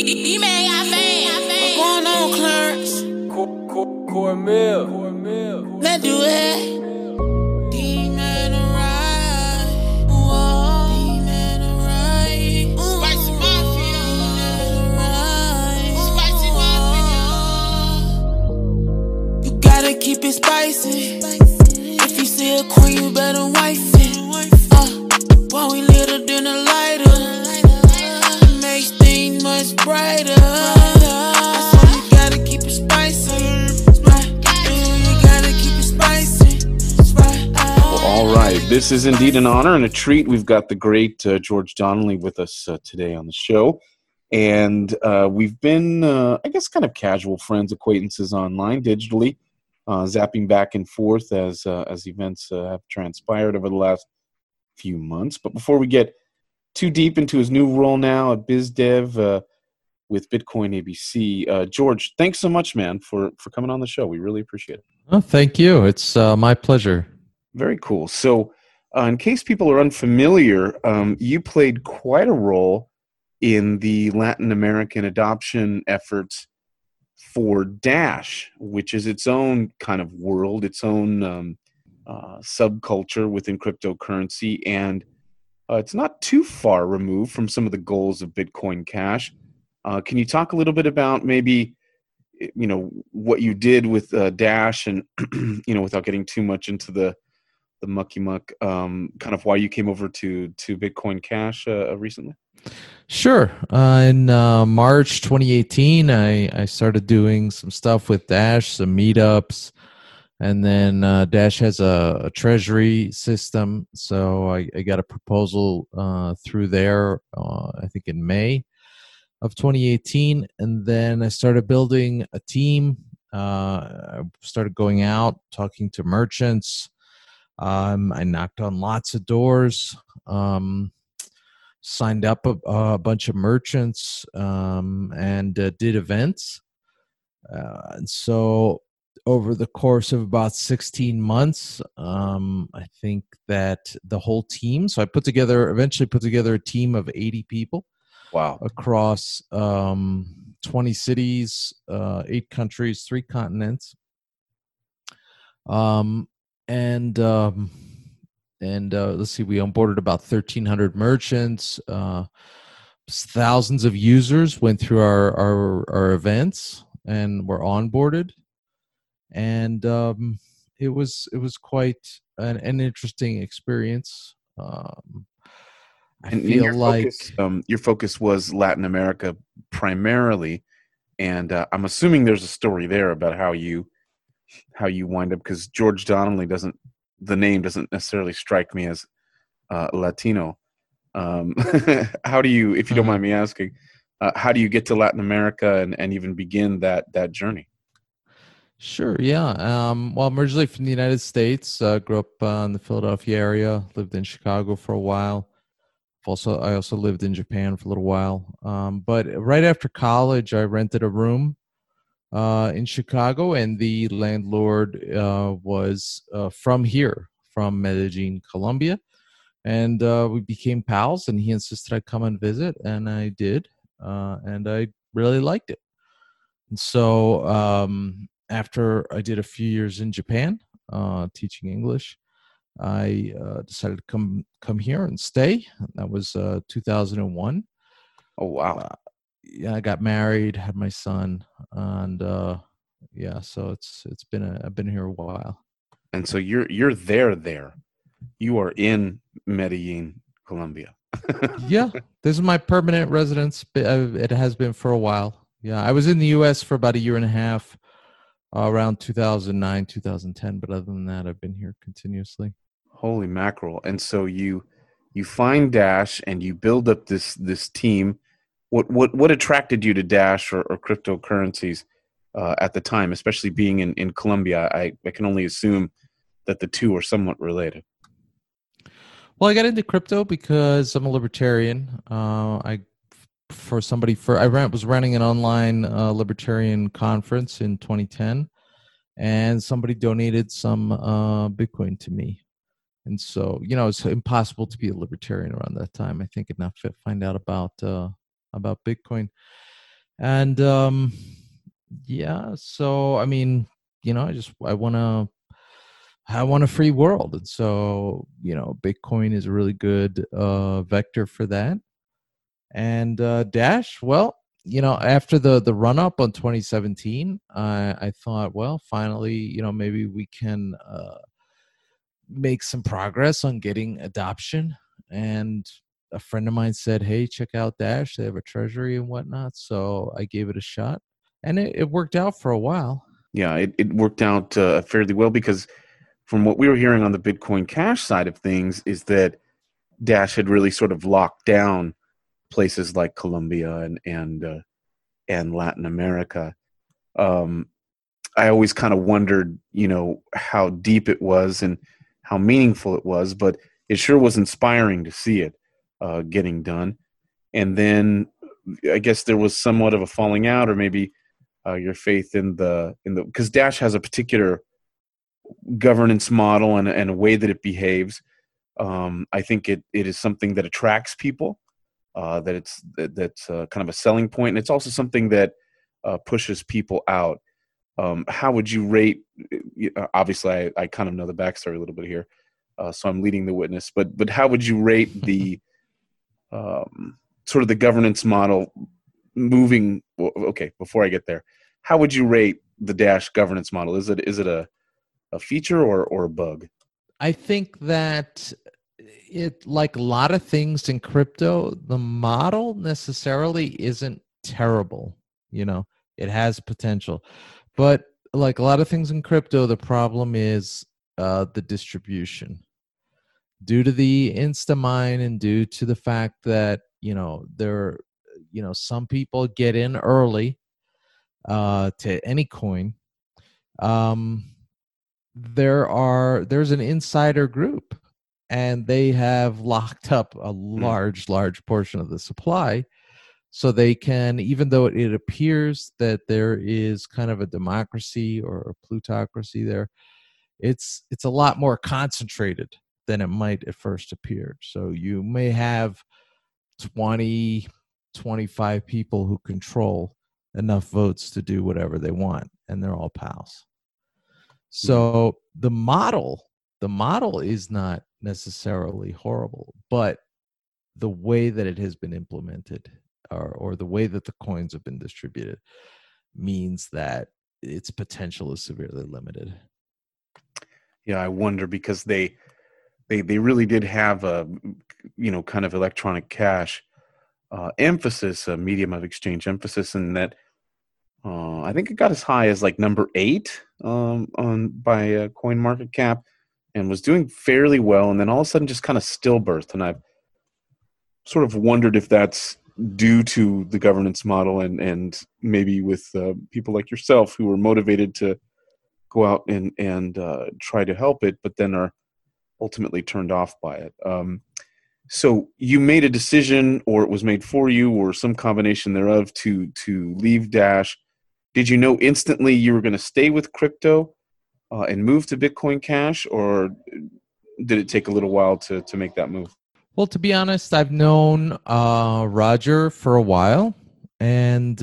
What's going on, Clarence? Cormel. Let's do it. D-Man alright. Whoa. D-Man alright. Spicy Mafia. Spicy Mafia. You gotta keep it spicy. If you see a queen, you better wife it. While we lit her, then a lighter. It makes things much brighter. I said you gotta keep it spicy. You gotta keep it spicy. Well, all right, this is indeed an honor and a treat. We've got the great George Donnelly with us today on the show. And we've been, I guess, kind of casual friends, acquaintances online, digitally, zapping back and forth as events have transpired over the last few months. But before we get too deep into his new role now at BizDev with Bitcoin ABC, George, thanks so much, man, for coming on the show. We really appreciate it. Oh, thank you. It's my pleasure. Very cool. So in case people are unfamiliar, you played quite a role in the Latin American adoption efforts for Dash, which is its own kind of world, its own subculture within cryptocurrency, and it's not too far removed from some of the goals of Bitcoin Cash. Can you talk a little bit about maybe, what you did with Dash and, without getting too much into the mucky muck, kind of why you came over to Bitcoin Cash recently? Sure. In March 2018, I started doing some stuff with Dash, some meetups, and then Dash has a treasury system. So I got a proposal through there, I think in May of 2018. And then I started building a team. I started going out, talking to merchants. I knocked on lots of doors. Signed up a bunch of merchants and did events. And so over the course of about 16 months, I think that the whole team, so I eventually put together a team of 80 people. Wow. Across 20 cities, 8 countries, 3 continents. And let's see, we onboarded about 1,300 merchants. Thousands of users went through our events and were onboarded. And it was quite an interesting experience. I feel like your focus was Latin America primarily, and I'm assuming there's a story there about how you wind up, because George Donnelly the name doesn't necessarily strike me as Latino. How do you, if you don't mind me asking, how do you get to Latin America and even begin that journey? Sure, yeah. Well, I'm originally from the United States. Grew up in the Philadelphia area. Lived in Chicago for a while. I also lived in Japan for a little while. But right after college, I rented a room in Chicago, and the landlord was from Medellin, Colombia. And we became pals, and he insisted I come and visit, and I did. And I really liked it. And so after I did a few years in Japan teaching English, I decided to come here and stay. That was 2001. Oh, wow. Yeah, I got married, had my son, and so I've been here a while. And so you're there. You are in Medellin, Colombia. Yeah, this is my permanent residence. It has been for a while. Yeah, I was in the U.S. for about a year and a half, around 2009, 2010. But other than that, I've been here continuously. Holy mackerel! And so you find Dash and you build up this team. What attracted you to Dash or cryptocurrencies at the time, especially being in Colombia? I can only assume that the two are somewhat related. Well, I got into crypto because I'm a libertarian. I was running an online libertarian conference in 2010, and somebody donated some Bitcoin to me. And so, it's impossible to be a libertarian around that time. I think enough to find out about Bitcoin. And yeah, so I mean, I want a free world, and so Bitcoin is a really good vector for that. And Dash, well, after the run up on 2017, I thought, well, finally, maybe we can make some progress on getting adoption. And a friend of mine said, hey, check out Dash, they have a treasury and whatnot. So I gave it a shot, and it worked out for a while. Yeah, it worked out fairly well, because from what we were hearing on the Bitcoin Cash side of things is that Dash had really sort of locked down places like Colombia and Latin America. I always kind of wondered, how deep it was and how meaningful it was, but it sure was inspiring to see it getting done. And then I guess there was somewhat of a falling out, or maybe your faith in because Dash has a particular governance model and a way that it behaves. I think it is something that attracts people. That's kind of a selling point, and it's also something that pushes people out. How would you rate? Obviously, I kind of know the backstory a little bit here, so I'm leading the witness. But how would you rate the sort of the governance model moving? Okay, before I get there, how would you rate the Dash governance model? Is it a feature or a bug? I think that it, like a lot of things in crypto, the model necessarily isn't terrible. It has potential, but like a lot of things in crypto, the problem is the distribution. Due to the Instamine and due to the fact that some people get in early to any coin. There's an insider group, and they have locked up a large portion of the supply, so they can, even though it appears that there is kind of a democracy or a plutocracy there, it's a lot more concentrated than it might at first appear. So you may have 20, 25 people who control enough votes to do whatever they want, and they're all pals. So the model is not necessarily horrible, but the way that it has been implemented, or the way that the coins have been distributed, means that its potential is severely limited. Yeah, I wonder, because they really did have a kind of electronic cash emphasis, a medium of exchange emphasis, in that I think it got as high as like number 8 by CoinMarketCap, and was doing fairly well, and then all of a sudden just kind of stillbirthed. And I've sort of wondered if that's due to the governance model, and maybe with people like yourself who are motivated to go out and try to help it, but then are ultimately turned off by it. So you made a decision, or it was made for you, or some combination thereof, to leave Dash. Did you know instantly you were going to stay with crypto and move to Bitcoin Cash, or did it take a little while to make that move? Well, to be honest, I've known Roger for a while, and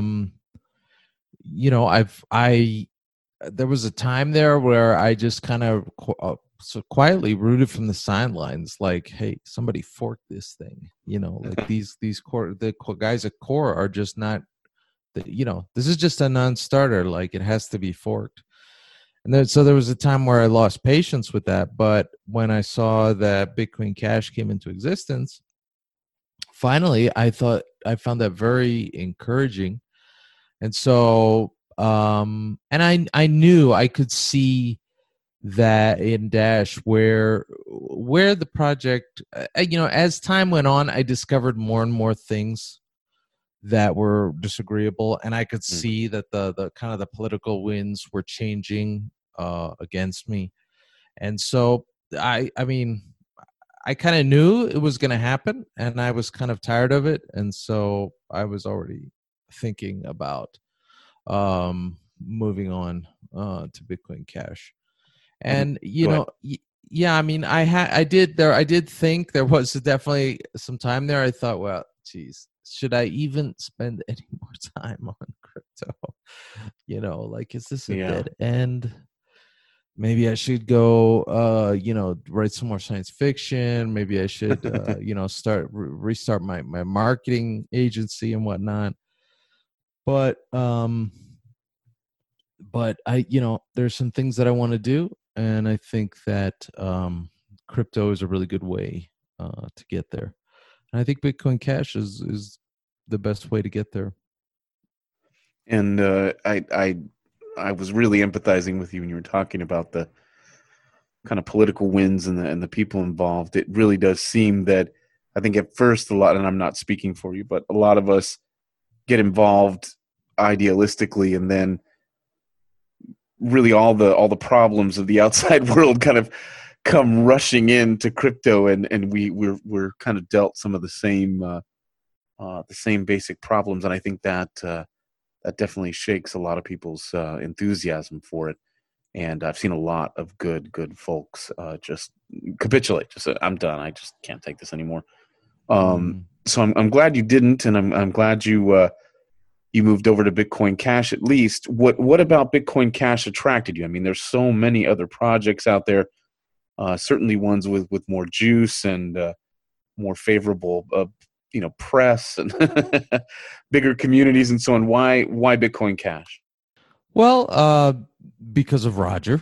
there was a time there where I just kind of so quietly rooted from the sidelines, like, hey, somebody fork this thing. Like these guys at Core are just not. This is just a non-starter. Like, it has to be forked. And so there was a time where I lost patience with that. But when I saw that Bitcoin Cash came into existence, finally, I found that very encouraging. And so, and I knew I could see that in Dash where the project, as time went on, I discovered more and more things that were disagreeable, and I could see that the kind of the political winds were changing against me. And so I kind of knew it was going to happen, and I was kind of tired of it, and so I was already thinking about moving on to Bitcoin Cash. And I did think there was definitely some time there. I thought, well, geez, should I even spend any more time on crypto? Like, is this a Yeah. dead end? Maybe I should go, write some more science fiction. Maybe I should, restart my marketing agency and whatnot. But there's some things that I want to do, and I think that crypto is a really good way to get there. And I think Bitcoin Cash is the best way to get there. And I was really empathizing with you when you were talking about the kind of political wins and the people involved. It really does seem that, I think at first a lot, and I'm not speaking for you, but a lot of us get involved idealistically, and then really all the problems of the outside world kind of come rushing into crypto, and we're kind of dealt some of the same basic problems. And I think that that definitely shakes a lot of people's enthusiasm for it. And I've seen a lot of good folks just capitulate. Just say, I'm done. I just can't take this anymore. So I'm glad you didn't, and I'm glad you moved over to Bitcoin Cash at least. What about Bitcoin Cash attracted you? I mean, there's so many other projects out there. Certainly ones with more juice and more favorable press and bigger communities and so on. Why Bitcoin Cash? Well, because of Roger.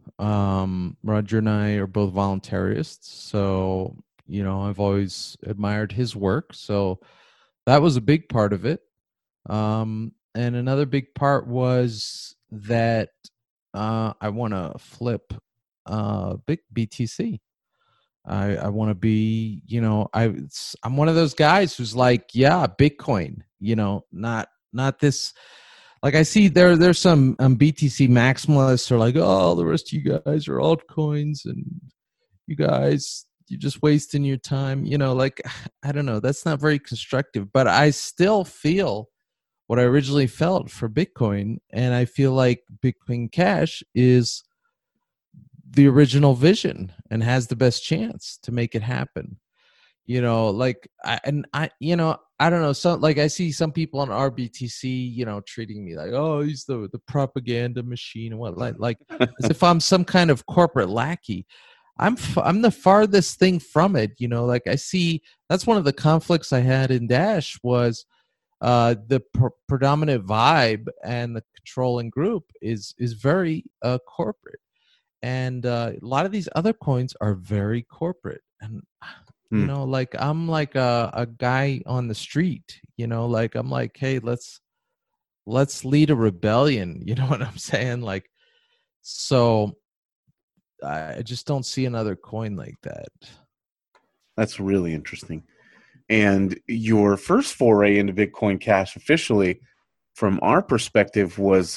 Roger and I are both voluntarists, so I've always admired his work. So that was a big part of it. And another big part was that I want to flip big BTC. I want to be, I'm one of those guys who's like, yeah, Bitcoin, not this. Like, I see there's some BTC maximalists who are like, oh, the rest of you guys are altcoins, and you guys, you're just wasting your time. I don't know. That's not very constructive. But I still feel what I originally felt for Bitcoin, and I feel like Bitcoin Cash is the original vision and has the best chance to make it happen. I don't know. So like, I see some people on RBTC, treating me like, oh, he's the propaganda machine and what, like as if I'm some kind of corporate lackey. I'm the farthest thing from it. Like, I see that's one of the conflicts I had in Dash was the predominant vibe and the controlling group is very corporate. And a lot of these other coins are very corporate. And like, I'm like a guy on the street, like, I'm like, hey, let's lead a rebellion. You know what I'm saying? Like, so I just don't see another coin like that. That's really interesting. And your first foray into Bitcoin Cash officially, from our perspective, was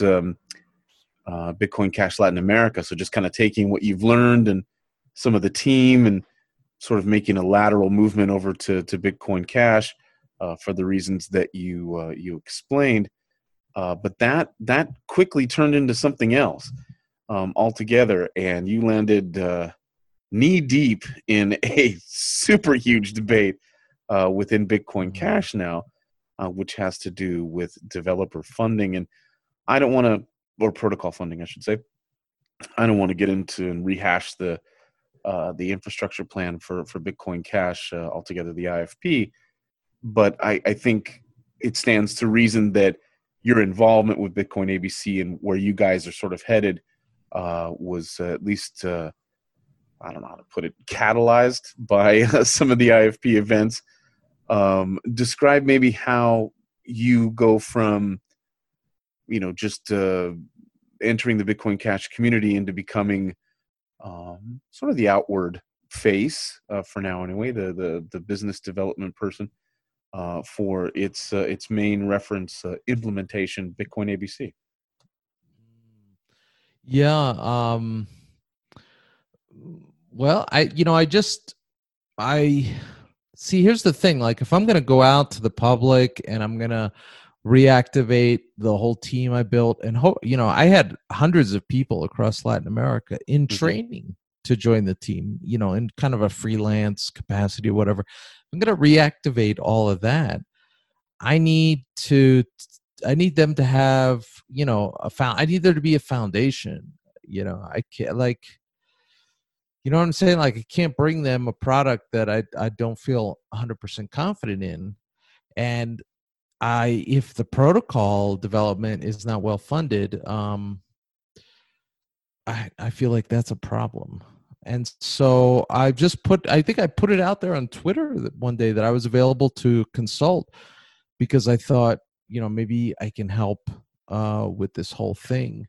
Bitcoin Cash Latin America. So just kind of taking what you've learned and some of the team and sort of making a lateral movement over to Bitcoin Cash for the reasons that you explained. But that quickly turned into something else altogether, and you landed knee deep in a super huge debate within Bitcoin Cash now, which has to do with developer funding. And I don't want to, or protocol funding, I should say. I don't want to get into and rehash the infrastructure plan for Bitcoin Cash altogether, the IFP. But I think it stands to reason that your involvement with Bitcoin ABC and where you guys are sort of headed was at least, I don't know how to put it, catalyzed by some of the IFP events. Describe maybe how you go from, just entering the Bitcoin Cash community into becoming sort of the outward face for now, anyway, the business development person for its main reference implementation, Bitcoin ABC. Yeah. Well, I see. Here's the thing. Like, if I'm going to go out to the public and I'm going to reactivate the whole team I built, and I had hundreds of people across Latin America in training to join the team, in kind of a freelance capacity or whatever. I'm going to reactivate all of that. I need them to have, I need there to be a foundation. I can't, like, you know what I'm saying? Like, I can't bring them a product that I don't feel 100% confident in. And if the protocol development is not well funded, I feel like that's a problem. And so I think I put it out there on Twitter one day that I was available to consult, because I thought, maybe I can help with this whole thing.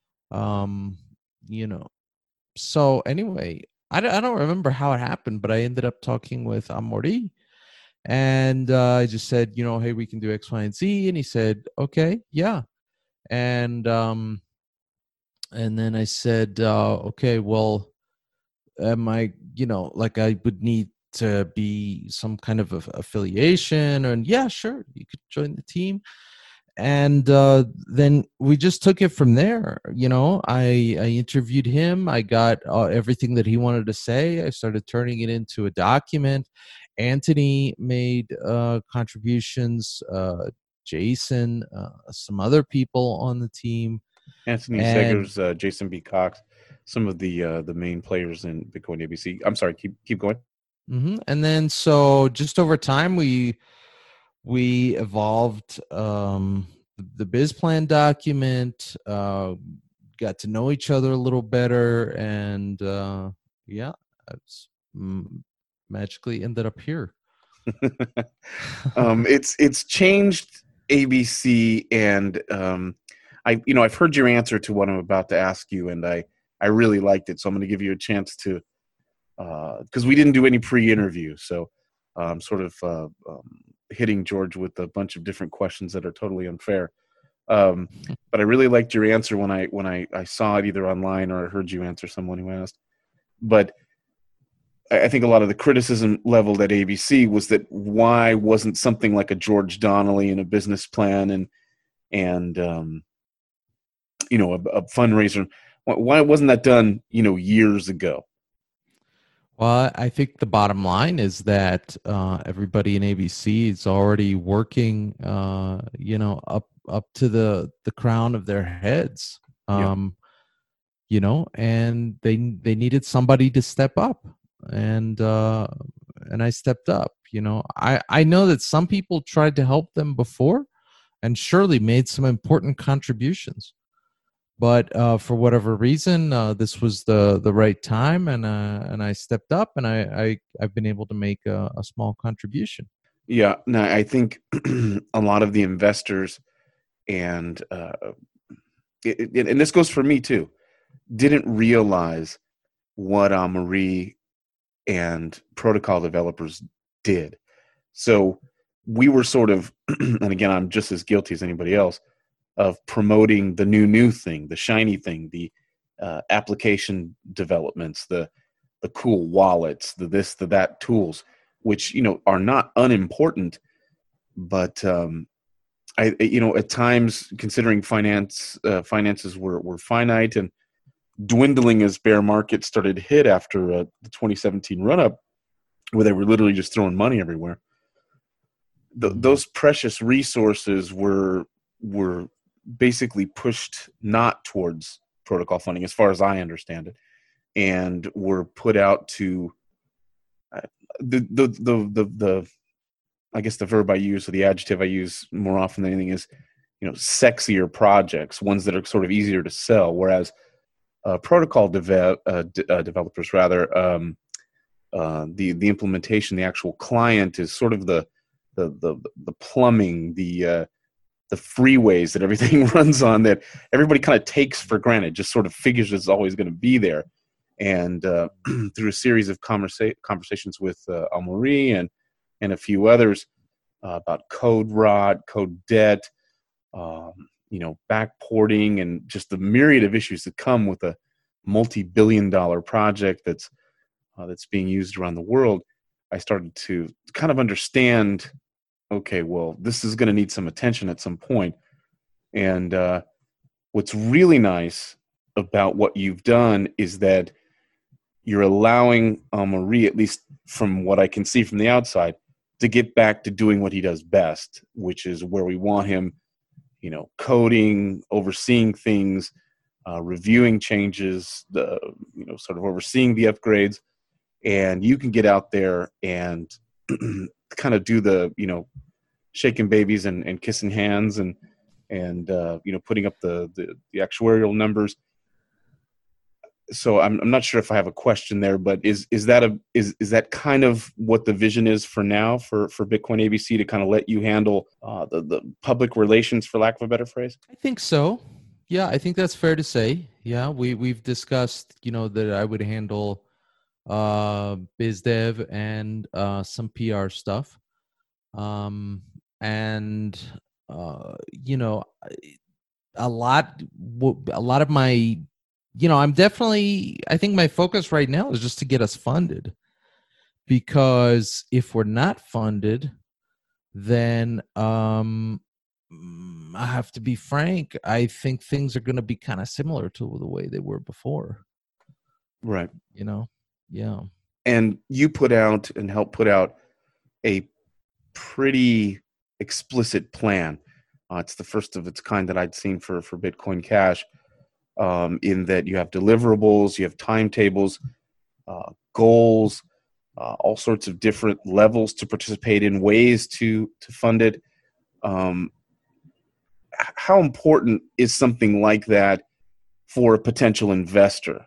So anyway, I don't remember how it happened, but I ended up talking with Amaury, and I just said, hey, we can do X, Y, and Z. And he said, okay, yeah. And then I said, okay, well, am I, like, I would need to be some kind of affiliation, and yeah, sure, you could join the team. And then we just took it from there. I interviewed him. I got everything that he wanted to say. I started turning it into a document. Anthony made contributions, Jason, some other people on the team. Anthony Zegers, Jason B. Cox, some of the main players in Bitcoin ABC. I'm sorry, keep going. Mm-hmm. And then, so just over time, we evolved the biz plan document, got to know each other a little better, and it's magically ended up here. It's changed ABC, and I've heard your answer to what I'm about to ask you, and I really liked it. So I'm going to give you a chance to, because we didn't do any pre-interview, so I'm sort of hitting George with a bunch of different questions that are totally unfair. But I really liked your answer when I saw it either online or I heard you answer someone who asked. But I think a lot of the criticism leveled at ABC was that why wasn't something like a George Donnelly and a business plan and a fundraiser, why wasn't that done years ago? Well, I think the bottom line is that everybody in ABC is already working, up to the crown of their heads, and they needed somebody to step up, and I stepped up. I know that some people tried to help them before, and surely made some important contributions. But for whatever reason, this was the right time, and I stepped up, and I've been able to make a small contribution. Yeah, no, I think a lot of the investors, and this goes for me too, didn't realize what Amaury and protocol developers did. So we were sort of, and again, I'm just as guilty as anybody else, of promoting the new thing, the shiny thing, the application developments, the cool wallets, the this, the that tools, which are not unimportant, but at times, considering finances were finite and dwindling as bear market started to hit after the 2017 run up, where they were literally just throwing money everywhere. Those precious resources were basically pushed not towards protocol funding, as far as I understand it, and were put out to the I guess the verb I use, or the adjective I use more often than anything, is sexier projects, ones that are sort of easier to sell, whereas protocol developers, rather, the implementation, the actual client, is sort of the plumbing, the freeways that everything runs on, that everybody kind of takes for granted, just sort of figures it's always going to be there. And through a series of conversations with Amaury and a few others about code rot, code debt, backporting, and just the myriad of issues that come with a multi-billion-dollar project that's being used around the world, I started to kind of understand, okay, well, this is going to need some attention at some point. And what's really nice about what you've done is that you're allowing Marie, at least from what I can see from the outside, to get back to doing what he does best, which is where we want him, coding, overseeing things, reviewing changes, sort of overseeing the upgrades, and you can get out there and kind of do the, shaking babies and kissing hands and putting up the actuarial numbers. So I'm not sure if I have a question there, but is that kind of what the vision is for now for Bitcoin ABC, to kind of let you handle the public relations, for lack of a better phrase? I think so. Yeah, I think that's fair to say. Yeah, we've discussed, that I would handle biz dev and some PR stuff. And a lot of my, I think my focus right now is just to get us funded, because if we're not funded, then I have to be frank, I think things are going to be kind of similar to the way they were before. Right. Yeah. And you helped put out a pretty explicit plan. It's the first of its kind that I'd seen for Bitcoin Cash, in that you have deliverables, you have timetables, goals, all sorts of different levels to participate in, ways to fund it. How important is something like that for a potential investor?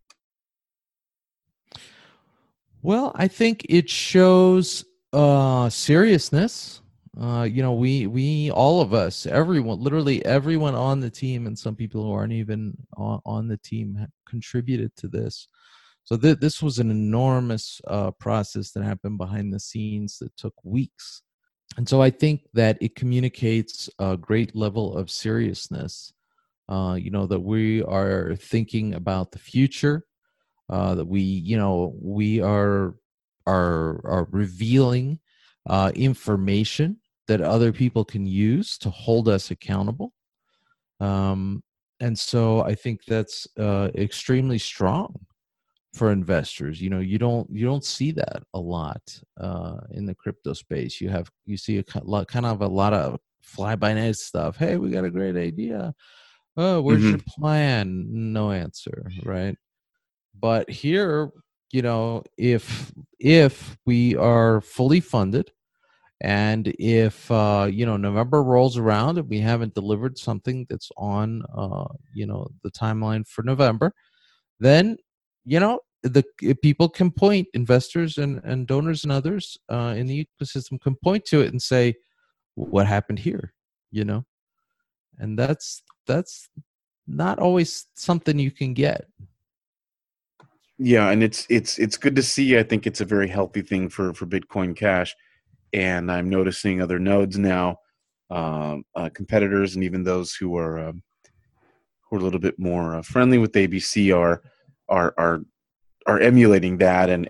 Well, I think it shows seriousness. We all of us, everyone, literally everyone on the team, and some people who aren't even on the team, contributed to this. So this was an enormous process that happened behind the scenes that took weeks. And so I think that it communicates a great level of seriousness, that we are thinking about the future, that we are revealing information that other people can use to hold us accountable. And so I think that's extremely strong for investors. You don't see that a lot in the crypto space. You see a lot of fly by night stuff. Hey, we got a great idea. Oh, where's your plan? No answer, right? But here, if we are fully funded, and if November rolls around and we haven't delivered something that's on the timeline for November, then the people can point, investors and donors and others in the ecosystem can point to it and say, what happened here? And that's not always something you can get. Yeah, and it's good to see. I think it's a very healthy thing for Bitcoin Cash, and I'm noticing other nodes now, competitors, and even those who are a little bit more friendly with ABC are emulating that and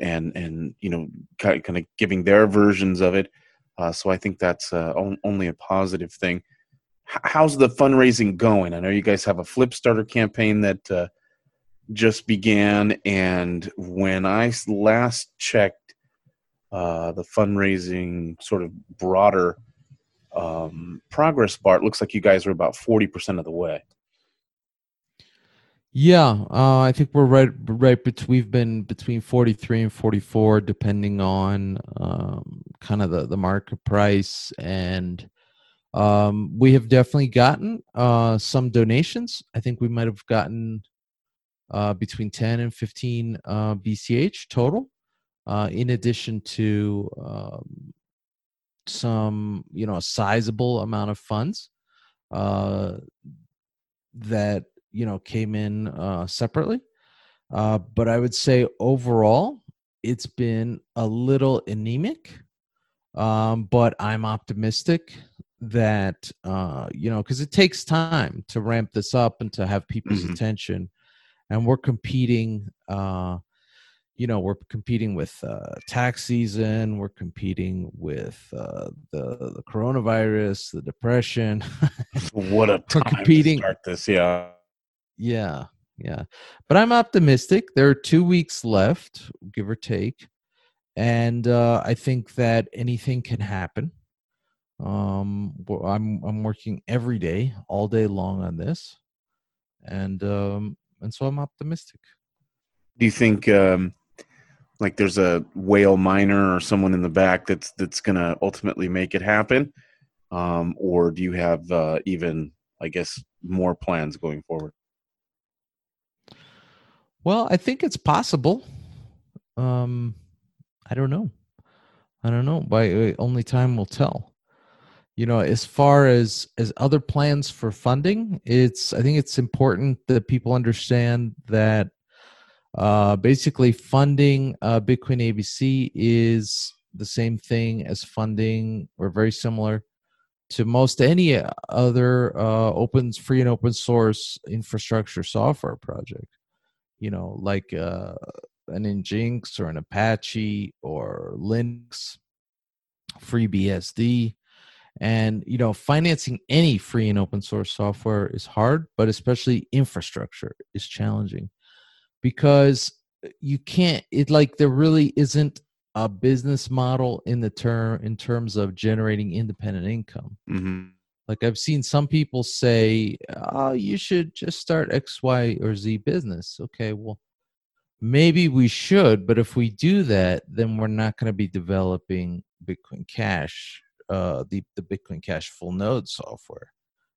kind of giving their versions of it. So I think that's only a positive thing. How's the fundraising going? I know you guys have a Flipstarter campaign that just began, and when I last checked the fundraising sort of broader progress bar, it looks like you guys are about 40% of the way. Yeah, I think we're right. We've been between 43 and 44, depending on kind of the market price, and we have definitely gotten some donations. I think we might have gotten between 10 and 15 BCH total, in addition to some, a sizable amount of funds that came in separately. But I would say overall, it's been a little anemic. But I'm optimistic that, because it takes time to ramp this up and to have people's attention. And we're competing, we're competing with tax season. We're competing with the coronavirus, the depression. What a time to start this, yeah. Yeah. Yeah. But I'm optimistic. There are 2 weeks left, give or take. And I think that anything can happen. I'm working every day, all day long on this. And so I'm optimistic. Do you think like there's a whale miner or someone in the back that's going to ultimately make it happen? Or do you have even, I guess, more plans going forward? Well, I think it's possible. Um, I don't know. By only time will tell. As far as other plans for funding, I think it's important that people understand that basically funding Bitcoin ABC is the same thing as funding, or very similar to most any other free and open source infrastructure software project. Like an Nginx or an Apache or Linux, FreeBSD. And, financing any free and open source software is hard, but especially infrastructure is challenging because you can't, there really isn't a business model in terms of generating independent income. Mm-hmm. Like I've seen some people say, oh, you should just start X, Y, or Z business. Okay, well, maybe we should, but if we do that, then we're not going to be developing Bitcoin Cash, the Bitcoin Cash full node software.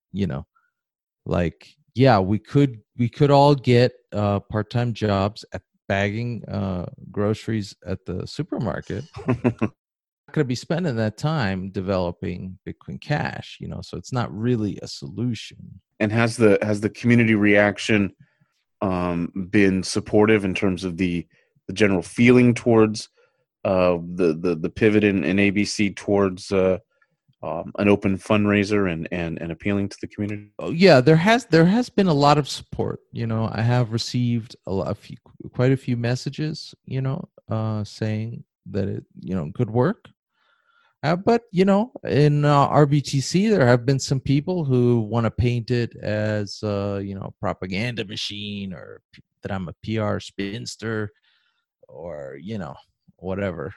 Yeah, we could all get part-time jobs at bagging groceries at the supermarket. Not going to be spending that time developing Bitcoin Cash, so it's not really a solution. And has the community reaction been supportive in terms of the general feeling towards the pivot in ABC towards an open fundraiser and appealing to the community? Oh, yeah, there has been a lot of support. I have received quite a few messages, saying that it good work. But in RBTC, there have been some people who want to paint it as a propaganda machine, or that I'm a PR spinster, or whatever.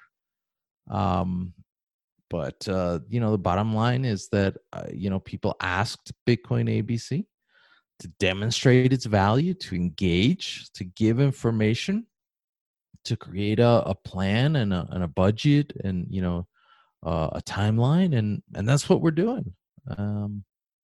But the bottom line is that people asked Bitcoin ABC to demonstrate its value, to engage, to give information, to create a plan and a budget, and a timeline, and that's what we're doing. And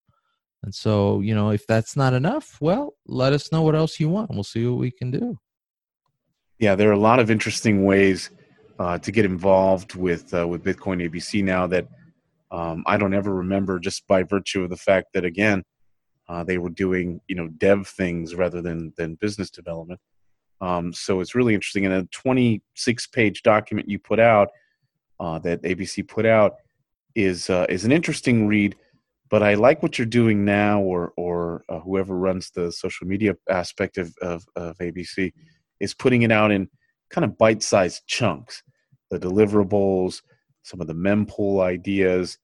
so, if that's not enough, well, let us know what else you want. We'll see what we can do. Yeah, there are a lot of interesting ways to get involved with Bitcoin ABC now that I don't ever remember, just by virtue of the fact that, again, they were doing dev things rather than business development. So it's really interesting. And a 26-page document you put out, that ABC put out, is an interesting read. But I like what you're doing now, or whoever runs the social media aspect of ABC is putting it out in kind of bite-sized chunks. The deliverables, some of the mempool ideas,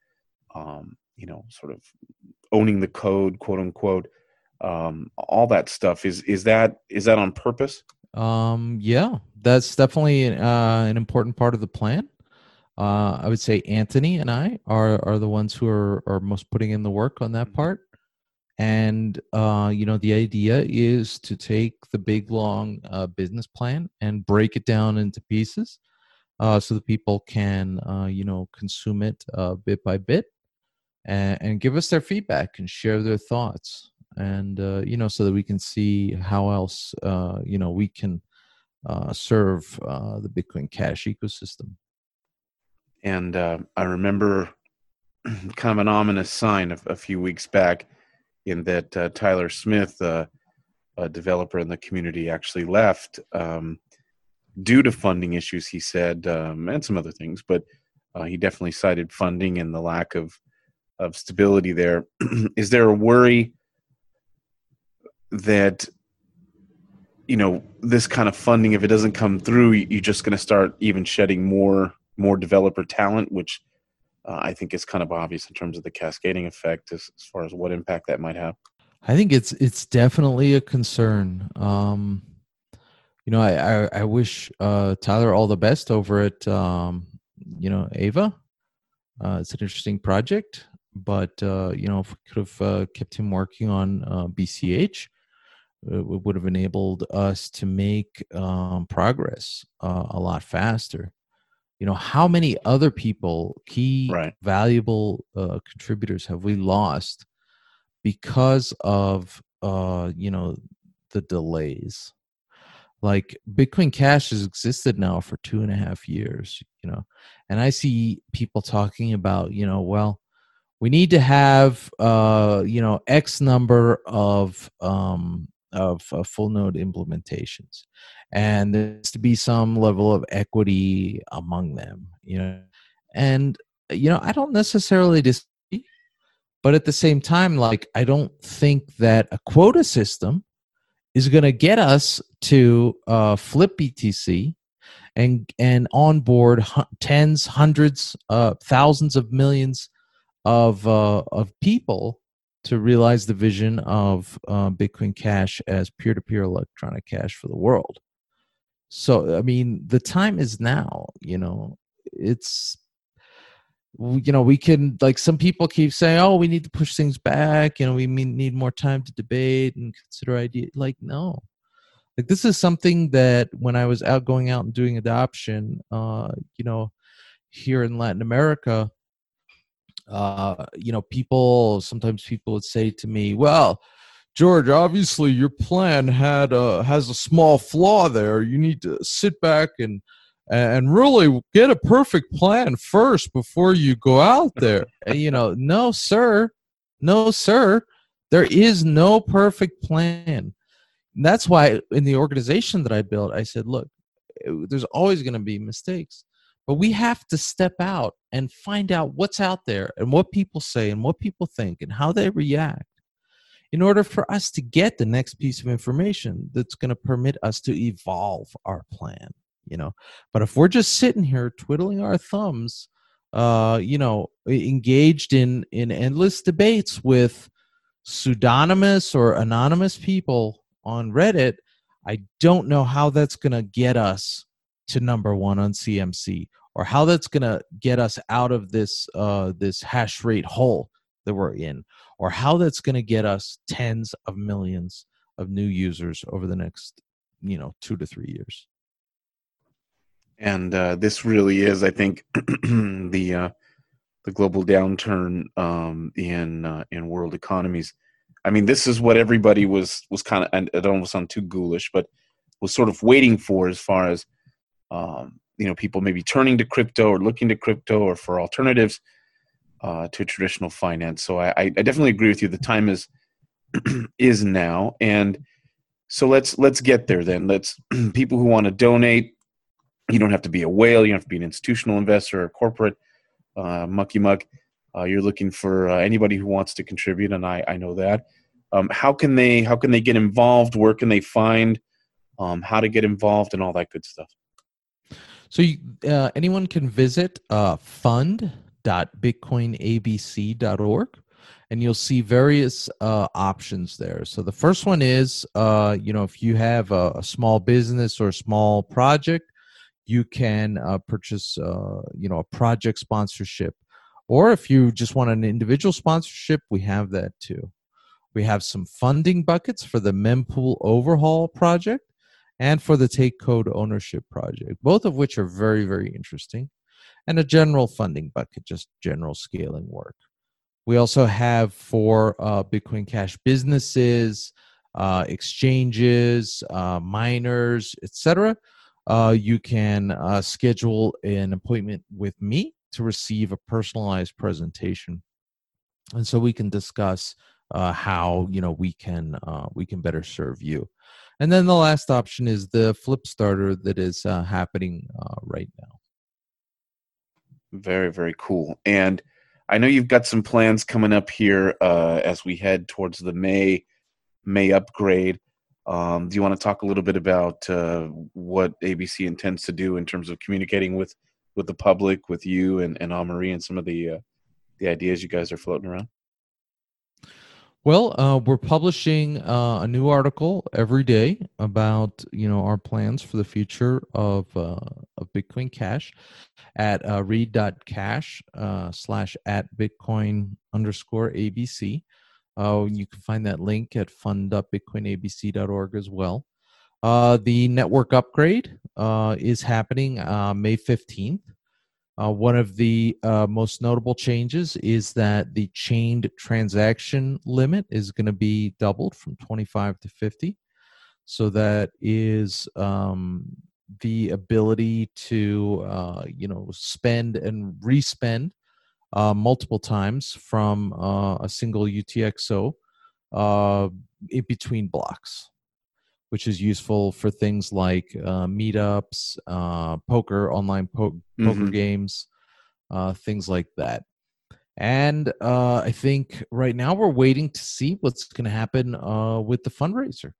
sort of owning the code, quote unquote, all that stuff. Is that on purpose? Yeah, that's definitely an important part of the plan. I would say Anthony and I are the ones who are most putting in the work on that part. And, the idea is to take the big, long business plan and break it down into pieces so that people can, consume it bit by bit and give us their feedback and share their thoughts. And, so that we can see how else, we can serve the Bitcoin Cash ecosystem. And I remember kind of an ominous sign a few weeks back, in that Tyler Smith, a developer in the community, actually left due to funding issues, he said, and some other things. But he definitely cited funding and the lack of stability there. Is there a worry that this kind of funding, if it doesn't come through, you're just going to start even shedding more developer talent, which I think is kind of obvious in terms of the cascading effect as far as what impact that might have? I think it's definitely a concern. I wish Tyler all the best over at Ava. It's an interesting project, but if we could have kept him working on BCH, it would have enabled us to make progress a lot faster. How many other people, key, Right. valuable contributors, have we lost because of the delays? Like Bitcoin Cash has existed now for 2.5 years, and I see people talking about, well, we need to have X number of full node implementations, and there's to be some level of equity among them, and I don't necessarily disagree, but at the same time, like, I don't think that a quota system is going to get us to flip BTC and onboard tens, hundreds, thousands of millions of people to realize the vision of Bitcoin Cash as peer-to-peer electronic cash for the world. So, I mean, the time is now. It's we can, like, some people keep saying, oh, we need to push things back, we need more time to debate and consider ideas. Like, no, like, this is something that when I was going out and doing adoption here in Latin America, sometimes people would say to me, well, George, obviously your plan has a small flaw there. You need to sit back and really get a perfect plan first before you go out there. And, no, sir. There is no perfect plan. And that's why in the organization that I built, I said, look, there's always going to be mistakes, but we have to step out and find out what's out there and what people say and what people think and how they react in order for us to get the next piece of information that's going to permit us to evolve our plan. But if we're just sitting here twiddling our thumbs, engaged in endless debates with pseudonymous or anonymous people on Reddit, I don't know how that's going to get us to number one on CMC, or how that's going to get us out of this hash rate hole that we're in, or how that's going to get us tens of millions of new users over the next 2 to 3 years. And this really is, I think, the global downturn in world economies. I mean, this is what everybody was kind of, and it almost sounds too ghoulish, but was sort of waiting for, as far as people maybe turning to crypto or looking to crypto or for alternatives to traditional finance. So I definitely agree with you. The time is now, and so let's get there then. Let's people who want to donate. You don't have to be a whale. You don't have to be an institutional investor or corporate mucky muck. You're looking for anybody who wants to contribute, and I know that. How can they get involved? Where can they find how to get involved and all that good stuff? So anyone can visit fund.bitcoinabc.org, and you'll see various options there. So the first one is, if you have a small business or a small project, you can purchase, a project sponsorship. Or if you just want an individual sponsorship, we have that too. We have some funding buckets for the mempool overhaul project and for the Take Code ownership project, both of which are very, very interesting, and a general funding bucket, just general scaling work. We also have for Bitcoin Cash businesses, exchanges, miners, etc. You can schedule an appointment with me to receive a personalized presentation, and so we can discuss how we can better serve you. And then the last option is the Flip Starter that is happening right now. Very, very cool. And I know you've got some plans coming up here as we head towards the May upgrade. Do you want to talk a little bit about what ABC intends to do in terms of communicating with the public, with you and Anne-Marie, and some of the ideas you guys are floating around? Well, we're publishing a new article every day about our plans for the future of Bitcoin Cash at read.cash / @Bitcoin_ABC. You can find that link at fund.bitcoinabc.org as well. The network upgrade is happening May 15th. One of the most notable changes is that the chained transaction limit is going to be doubled from 25 to 50. So that is the ability to spend and respend multiple times from a single UTXO in between blocks, which is useful for things like meetups, poker, online poker games, things like that. And I think right now we're waiting to see what's going to happen with the fundraiser.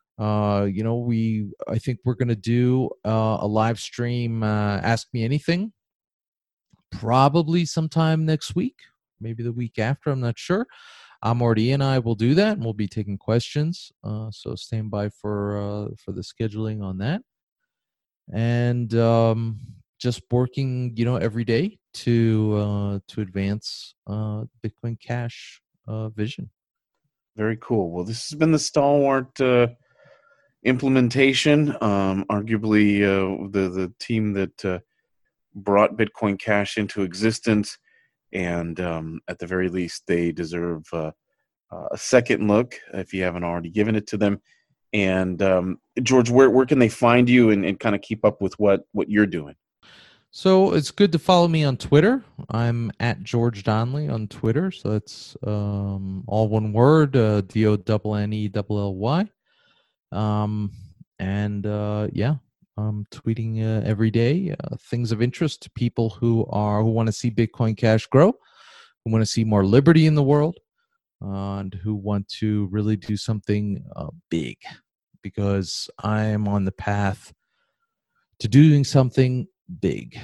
I think we're going to do a live stream, Ask Me Anything, probably sometime next week, maybe the week after. I'm not sure. Morty and I will do that, and we'll be taking questions. So stand by for the scheduling on that, and just working, every day to advance Bitcoin Cash vision. Very cool. Well, this has been the Stalwart implementation. Arguably, the team that brought Bitcoin Cash into existence. And at the very least, they deserve a second look if you haven't already given it to them. And George, where can they find you and kind of keep up with what you're doing? So it's good to follow me on Twitter. I'm at George Donnelly on Twitter. So that's all one word, DONNELLY. I'm tweeting every day things of interest to people who want to see Bitcoin Cash grow, who want to see more liberty in the world, and who want to really do something big, because I am on the path to doing something big,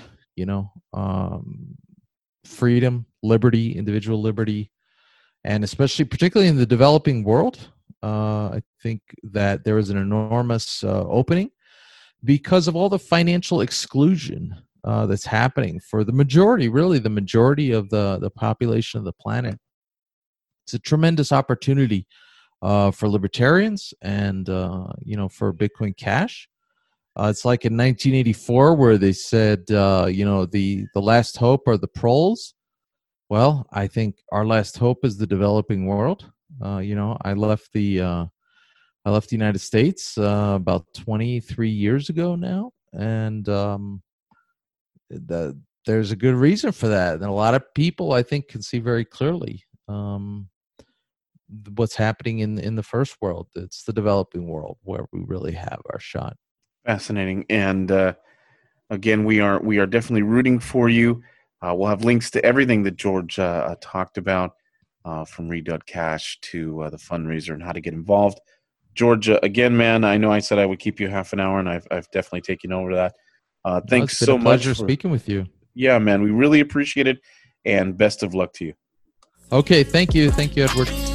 freedom, liberty, individual liberty, and particularly in the developing world. I think that there is an enormous opening because of all the financial exclusion that's happening for the majority of the population of the planet. It's a tremendous opportunity for libertarians and for Bitcoin Cash. It's like in 1984 where they said the last hope are the proles. Well, I think our last hope is the developing world. I left the United States about 23 years ago now, and there's a good reason for that. And a lot of people, I think, can see very clearly what's happening in the first world. It's the developing world where we really have our shot. Fascinating. And again, we are definitely rooting for you. We'll have links to everything that George talked about, from read.cash to the fundraiser and how to get involved. George, again, man, I know I said I would keep you half an hour, and I've definitely taken over that. Thanks so much. Pleasure speaking with you. Yeah, man, we really appreciate it, and best of luck to you. Okay, thank you, Edward.